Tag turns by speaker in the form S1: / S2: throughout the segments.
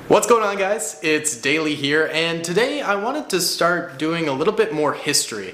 S1: What's going on, guys? It's Daily here, and today I wanted to start doing a little bit more history.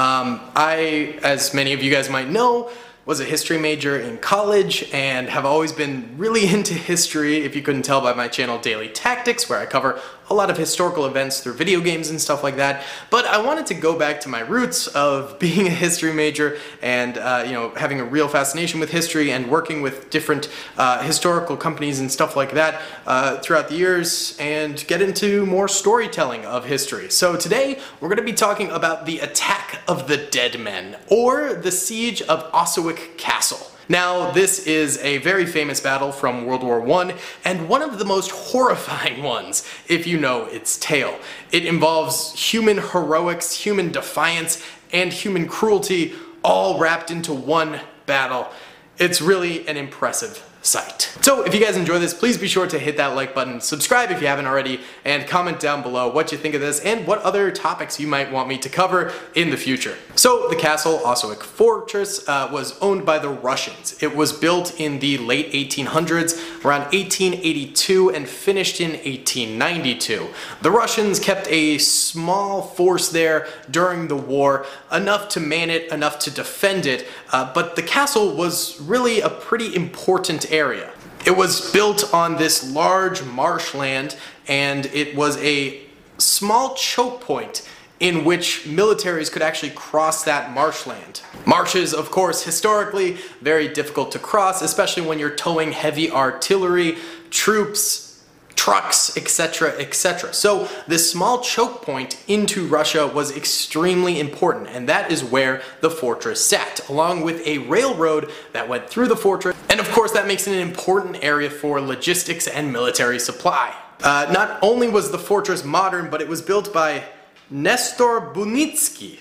S1: As many of you guys might know, was a history major in college and have always been really into history, if you couldn't tell by my channel Daily Tactics, where I cover a lot of historical events through video games and stuff like that. But I wanted to go back to my roots of being a history major and having a real fascination with history and working with different historical companies and stuff like that throughout the years, and get into more storytelling of history. So today we're going to be talking about the Attack of the Dead Men, or the Siege of Oswick Castle. Now, this is a very famous battle from World War I, and one of the most horrifying ones, if you know its tale. It involves human heroics, human defiance, and human cruelty, all wrapped into one battle. It's really an impressive sight. So if you guys enjoy this, please be sure to hit that like button, subscribe if you haven't already, and comment down below what you think of this and what other topics you might want me to cover in the future. So the castle, Oswick Fortress, was owned by the Russians. It was built in the late 1800s, around 1882, and finished in 1892. The Russians kept a small force there during the war, enough to man it, enough to defend it, but the castle was really a pretty important area. It was built on this large marshland, and it was a small choke point in which militaries could actually cross that marshland. Marshes, of course, historically very difficult to cross, especially when you're towing heavy artillery, troops, trucks, etc., etc. So this small choke point into Russia was extremely important, and that is where the fortress sat, along with a railroad that went through the fortress, and of course that makes it an important area for logistics and military supply. Not only was the fortress modern, but it was built by Nestor Bunitsky,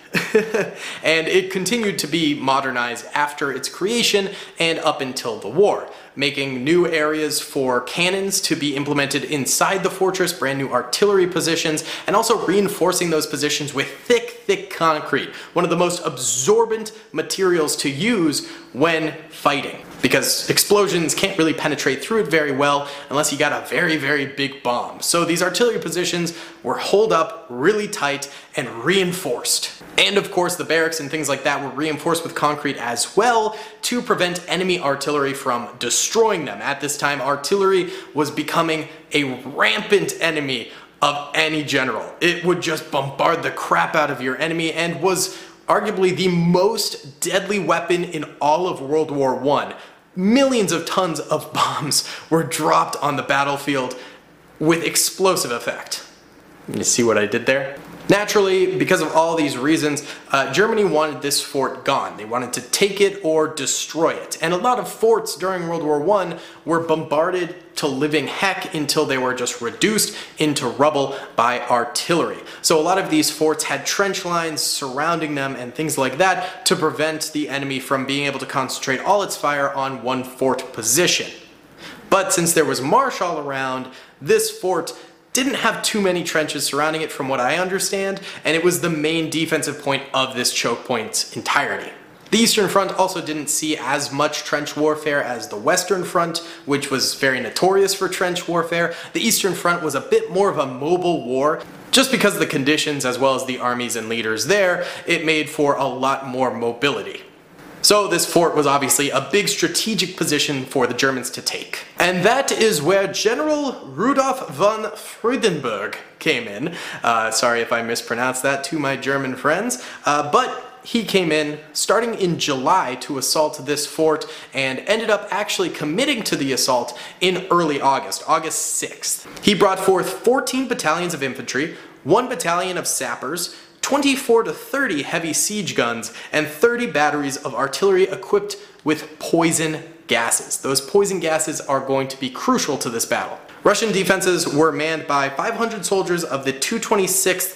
S1: and it continued to be modernized after its creation and up until the war, making new areas for cannons to be implemented inside the fortress, brand new artillery positions, and also reinforcing those positions with thick concrete, one of the most absorbent materials to use when fighting, because explosions can't really penetrate through it very well unless you got a very big bomb. So these artillery positions were holed up really tight and reinforced. And of course the barracks and things like that were reinforced with concrete as well to prevent enemy artillery from destroying them. At this time, artillery was becoming a rampant enemy of any general. It would just bombard the crap out of your enemy and was arguably the most deadly weapon in all of World War I. Millions of tons of bombs were dropped on the battlefield with explosive effect. You see what I did there? Naturally, because of all these reasons, Germany wanted this fort gone. They wanted to take it or destroy it. And a lot of forts during World War I were bombarded to living heck until they were just reduced into rubble by artillery. So a lot of these forts had trench lines surrounding them and things like that to prevent the enemy from being able to concentrate all its fire on one fort position. But since there was marsh all around, this fort didn't have too many trenches surrounding it from what I understand, and it was the main defensive point of this choke point's entirety. The Eastern Front also didn't see as much trench warfare as the Western Front, which was very notorious for trench warfare. The Eastern Front was a bit more of a mobile war. Just because of the conditions as well as the armies and leaders there, it made for a lot more mobility. So this fort was obviously a big strategic position for the Germans to take. And that is where General Rudolf von Freudenberg came in. Sorry if I mispronounced that to my German friends, but he came in starting in July to assault this fort and ended up actually committing to the assault in early August, August 6th. He brought forth 14 battalions of infantry, 1 battalion of sappers, 24 to 30 heavy siege guns, and 30 batteries of artillery equipped with poison gases. Those poison gases are going to be crucial to this battle. Russian defenses were manned by 500 soldiers of the 226th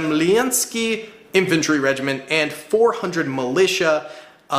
S1: Zemlinsky Infantry Regiment and 400 militia,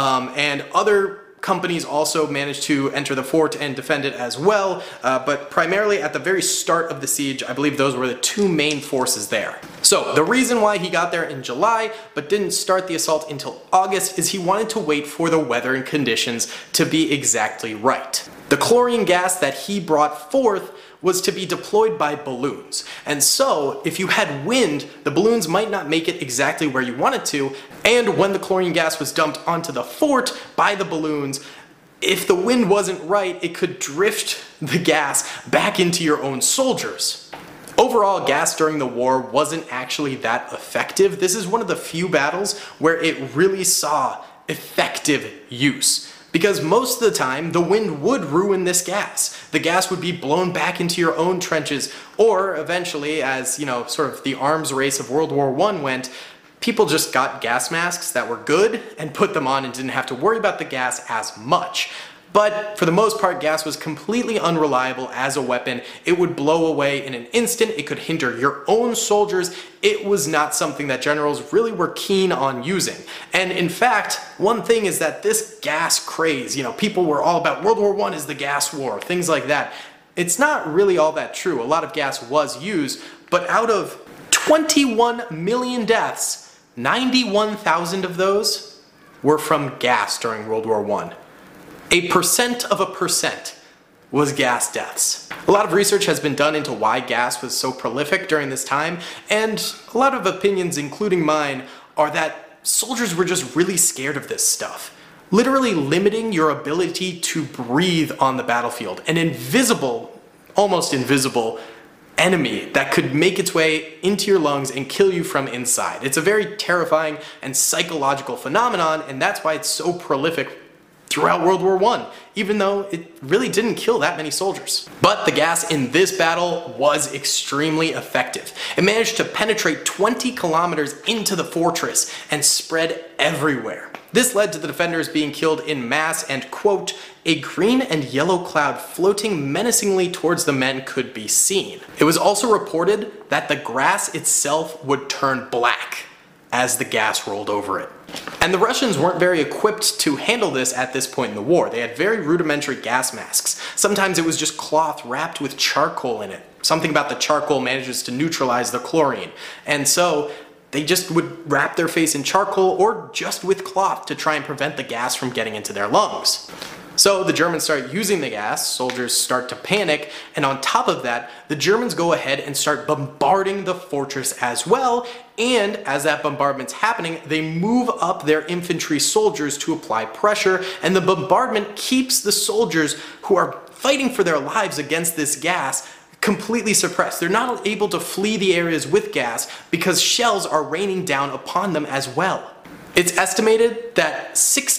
S1: and other companies also managed to enter the fort and defend it as well, but primarily at the very start of the siege, I believe those were the two main forces there. So the reason why he got there in July but didn't start the assault until August is he wanted to wait for the weather and conditions to be exactly right. The chlorine gas that he brought forth was to be deployed by balloons. And so, if you had wind, the balloons might not make it exactly where you wanted to, and when the chlorine gas was dumped onto the fort by the balloons, if the wind wasn't right, it could drift the gas back into your own soldiers. Overall, gas during the war wasn't actually that effective. This is one of the few battles where it really saw effective use. Because most of the time, the wind would ruin this gas. The gas would be blown back into your own trenches, or eventually, as sort of the arms race of World War I went, people just got gas masks that were good and put them on and didn't have to worry about the gas as much. But for the most part, gas was completely unreliable as a weapon. It would blow away in an instant. It could hinder your own soldiers. It was not something that generals really were keen on using. And in fact, one thing is that this gas craze, people were all about World War I is the gas war, things like that. It's not really all that true. A lot of gas was used, but out of 21 million deaths, 91,000 of those were from gas during World War I. 1% was gas deaths. A lot of research has been done into why gas was so prolific during this time, and a lot of opinions, including mine, are that soldiers were just really scared of this stuff. Literally limiting your ability to breathe on the battlefield. An invisible, almost invisible, enemy that could make its way into your lungs and kill you from inside. It's a very terrifying and psychological phenomenon, and that's why it's so prolific throughout World War I, even though it really didn't kill that many soldiers. But the gas in this battle was extremely effective. It managed to penetrate 20 kilometers into the fortress and spread everywhere. This led to the defenders being killed in mass and, quote, a green and yellow cloud floating menacingly towards the men could be seen. It was also reported that the grass itself would turn black as the gas rolled over it. And the Russians weren't very equipped to handle this at this point in the war. They had very rudimentary gas masks. Sometimes it was just cloth wrapped with charcoal in it. Something about the charcoal manages to neutralize the chlorine. And so they just would wrap their face in charcoal or just with cloth to try and prevent the gas from getting into their lungs. So the Germans start using the gas, soldiers start to panic, and on top of that, the Germans go ahead and start bombarding the fortress as well, and as that bombardment's happening, they move up their infantry soldiers to apply pressure, and the bombardment keeps the soldiers who are fighting for their lives against this gas completely suppressed. They're not able to flee the areas with gas because shells are raining down upon them as well. It's estimated that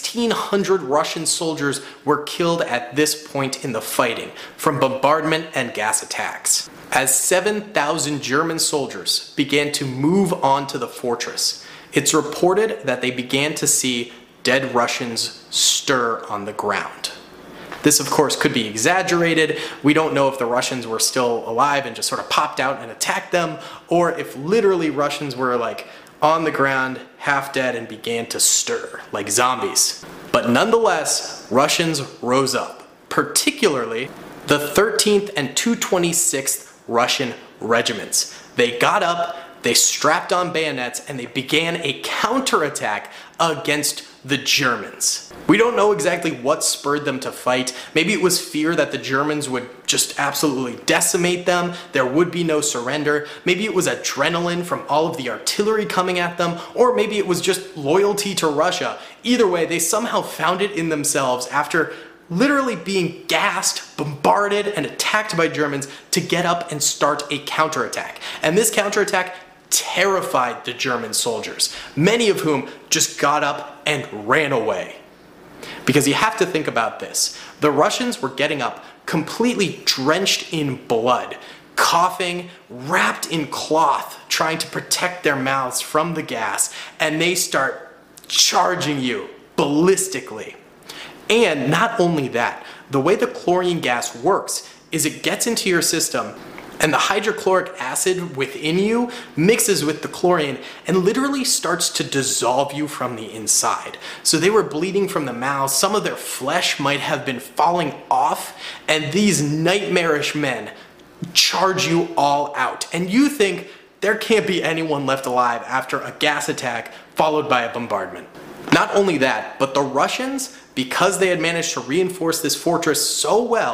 S1: 1,600 Russian soldiers were killed at this point in the fighting from bombardment and gas attacks. As 7,000 German soldiers began to move onto the fortress, it's reported that they began to see dead Russians stir on the ground. This, of course, could be exaggerated. We don't know if the Russians were still alive and just sort of popped out and attacked them, or if literally Russians were on the ground, half dead, and began to stir like zombies. But nonetheless, Russians rose up, particularly the 13th and 226th Russian regiments. They got up, they strapped on bayonets, and they began a counterattack against the Germans. We don't know exactly what spurred them to fight. Maybe it was fear that the Germans would just absolutely decimate them. There would be no surrender. Maybe it was adrenaline from all of the artillery coming at them, or maybe it was just loyalty to Russia. Either way, they somehow found it in themselves after literally being gassed, bombarded, and attacked by Germans to get up and start a counterattack. And this counterattack terrified the German soldiers, many of whom just got up and ran away. Because you have to think about this. The Russians were getting up completely drenched in blood, coughing, wrapped in cloth, trying to protect their mouths from the gas, and they start charging you ballistically. And not only that, the way the chlorine gas works is it gets into your system and the hydrochloric acid within you mixes with the chlorine and literally starts to dissolve you from the inside. So they were bleeding from the mouth, some of their flesh might have been falling off, and these nightmarish men charge you all out. And you think there can't be anyone left alive after a gas attack followed by a bombardment. Not only that, but the Russians, because they had managed to reinforce this fortress so well,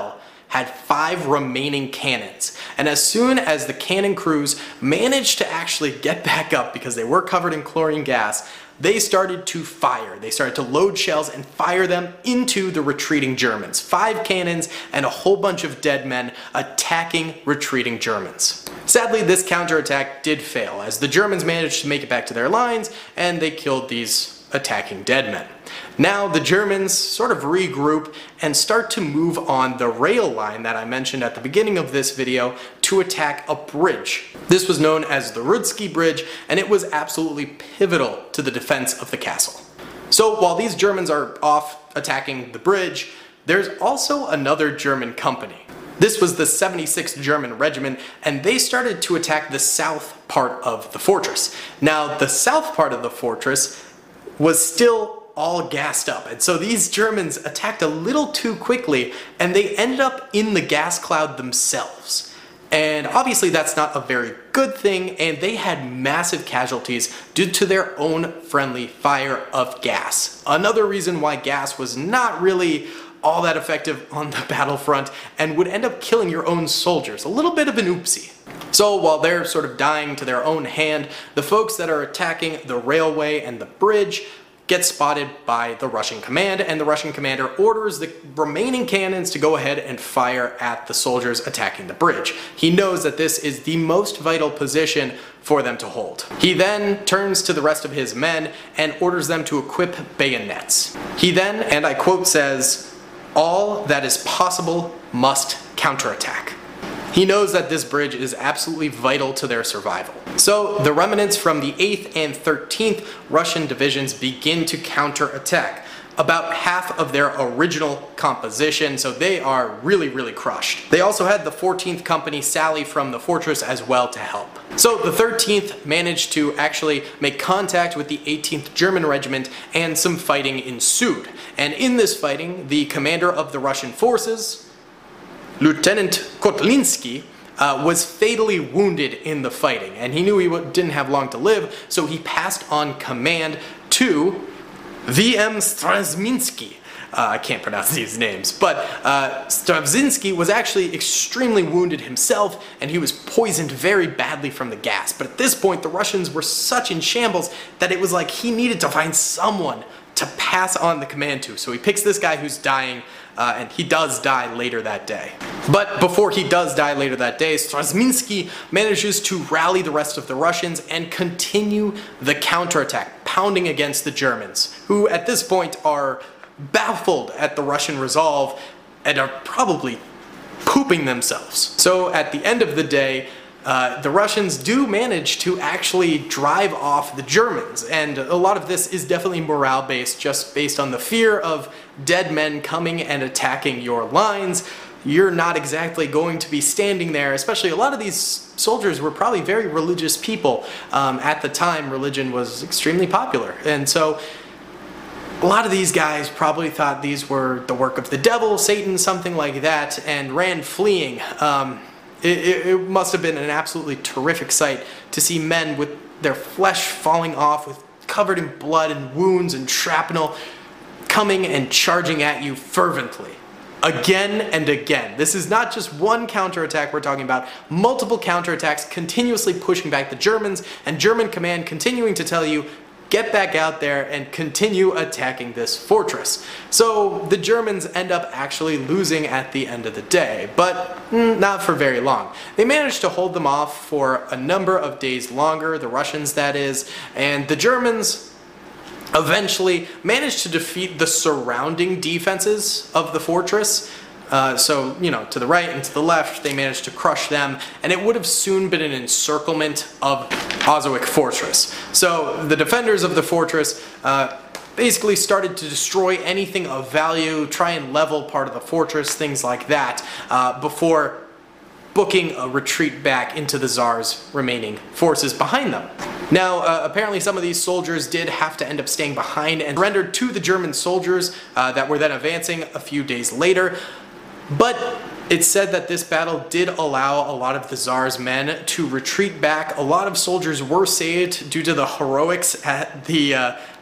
S1: had 5 remaining cannons. And as soon as the cannon crews managed to actually get back up because they were covered in chlorine gas, they started to fire. They started to load shells and fire them into the retreating Germans. 5 cannons and a whole bunch of dead men attacking retreating Germans. Sadly, this counterattack did fail, as the Germans managed to make it back to their lines and they killed these attacking dead men. Now the Germans sort of regroup and start to move on the rail line that I mentioned at the beginning of this video to attack a bridge. This was known as the Rudski Bridge, and it was absolutely pivotal to the defense of the castle. So while these Germans are off attacking the bridge, there's also another German company. This was the 76th German Regiment, and they started to attack the south part of the fortress. Now, the south part of the fortress was still all gassed up, and so these Germans attacked a little too quickly, and they ended up in the gas cloud themselves. And obviously that's not a very good thing, and they had massive casualties due to their own friendly fire of gas. Another reason why gas was not really all that effective on the battlefront and would end up killing your own soldiers. A little bit of an oopsie. So while they're sort of dying to their own hand, the folks that are attacking the railway and the bridge get spotted by the Russian command, and the Russian commander orders the remaining cannons to go ahead and fire at the soldiers attacking the bridge. He knows that this is the most vital position for them to hold. He then turns to the rest of his men and orders them to equip bayonets. He then, and I quote, says, "All that is possible must counterattack." He knows that this bridge is absolutely vital to their survival. So the remnants from the 8th and 13th Russian divisions begin to counterattack. About half of their original composition, so they are really crushed. They also had the 14th Company sally from the fortress as well to help. So the 13th managed to actually make contact with the 18th German Regiment, and some fighting ensued. And in this fighting, the commander of the Russian forces, Lieutenant Kotlinski, was fatally wounded in the fighting, and he knew he didn't have long to live, so he passed on command to VM Strazinski. I can't pronounce these names, but Strazinski was actually extremely wounded himself, and he was poisoned very badly from the gas. But at this point, the Russians were such in shambles that it was like he needed to find someone to pass on the command to. So he picks this guy who's dying, and he does die later that day. But before he does die later that day, Strazinski manages to rally the rest of the Russians and continue the counterattack, pounding against the Germans, who at this point are baffled at the Russian resolve and are probably pooping themselves. So at the end of the day, the Russians do manage to actually drive off the Germans, and a lot of this is definitely morale-based, just based on the fear of dead men coming and attacking your lines. You're not exactly going to be standing there, especially a lot of these soldiers were probably very religious people. At the time, religion was extremely popular, and so a lot of these guys probably thought these were the work of the devil, Satan, something like that, and ran fleeing. It must have been an absolutely terrific sight to see men with their flesh falling off, covered in blood and wounds and shrapnel, coming and charging at you fervently. Again and again. This is not just one counterattack we're talking about, multiple counterattacks continuously pushing back the Germans, and German command continuing to tell you, get back out there and continue attacking this fortress. So the Germans end up actually losing at the end of the day, but not for very long. They managed to hold them off for a number of days longer, the Russians that is, and the Germans eventually managed to defeat the surrounding defenses of the fortress. So, you know, to the right and to the left, they managed to crush them, and it would have soon been an encirclement of Oswick Fortress. So the defenders of the fortress basically started to destroy anything of value, try and level part of the fortress, things like that, before booking a retreat back into the Tsar's remaining forces behind them. Now, apparently some of these soldiers did have to end up staying behind and surrendered to the German soldiers that were then advancing a few days later. But it's said that this battle did allow a lot of the Tsar's men to retreat back. A lot of soldiers were saved due to the heroics at the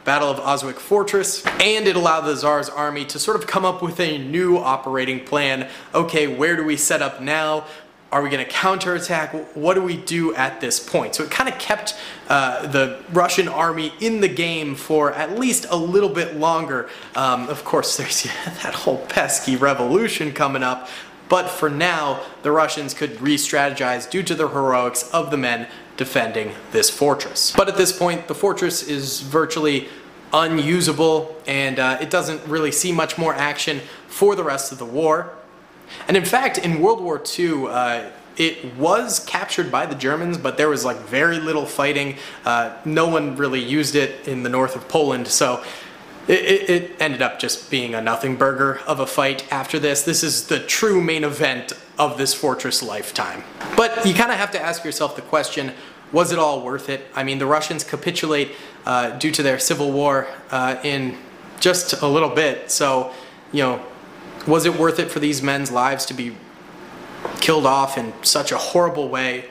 S1: Battle of Auschwitz Fortress, and it allowed the Tsar's army to sort of come up with a new operating plan. Okay, where do we set up now? Are we going to counterattack? What do we do at this point? So it kind of kept the Russian army in the game for at least a little bit longer. Of course, there's that whole pesky revolution coming up, but for now, the Russians could re-strategize due to the heroics of the men defending this fortress. But at this point, the fortress is virtually unusable, and it doesn't really see much more action for the rest of the war. And in fact, in World War II, it was captured by the Germans, but there was like very little fighting. No one really used it in the north of Poland, so it ended up just being a nothing burger of a fight after this. This is the true main event of this fortress lifetime. But you kind of have to ask yourself the question, was it all worth it? I mean, the Russians capitulate due to their civil war in just a little bit, so, you know, was it worth it for these men's lives to be killed off in such a horrible way?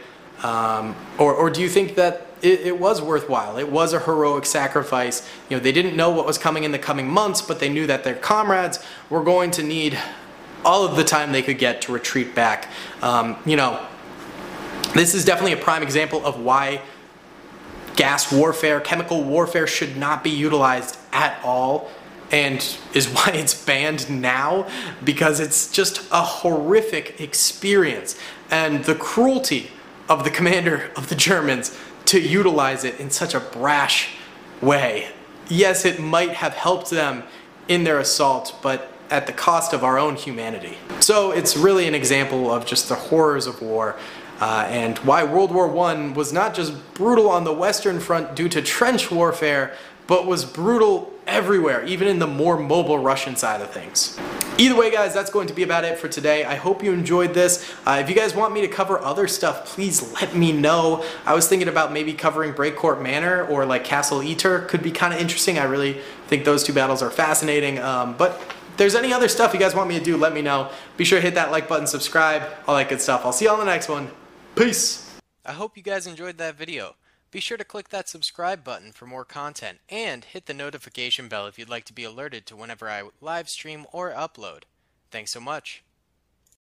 S1: Or do you think that it was worthwhile? It was a heroic sacrifice. You know, they didn't know what was coming in the coming months, but they knew that their comrades were going to need all of the time they could get to retreat back. You know, this is definitely a prime example of why gas warfare, chemical warfare should not be utilized at all, and is why it's banned now, because it's just a horrific experience. And the cruelty of the commander of the Germans to utilize it in such a brash way. Yes, it might have helped them in their assault, but at the cost of our own humanity. So it's really an example of just the horrors of war, and why World War I was not just brutal on the Western Front due to trench warfare, but was brutal everywhere, even in the more mobile Russian side of things. Either way, guys, that's going to be about it for today. I hope you enjoyed this. If you guys want me to cover other stuff, please let me know. I was thinking about maybe covering Breakcourt Manor or like Castle Eater. Could be kind of interesting. I really think those two battles are fascinating. But if there's any other stuff you guys want me to do, let me know. Be sure to hit that like button, subscribe, all that good stuff. I'll see you on the next one. Peace! I hope you guys enjoyed that video. Be sure to click that subscribe button for more content, and hit the notification bell if you'd like to be alerted to whenever I live stream or upload. Thanks so much.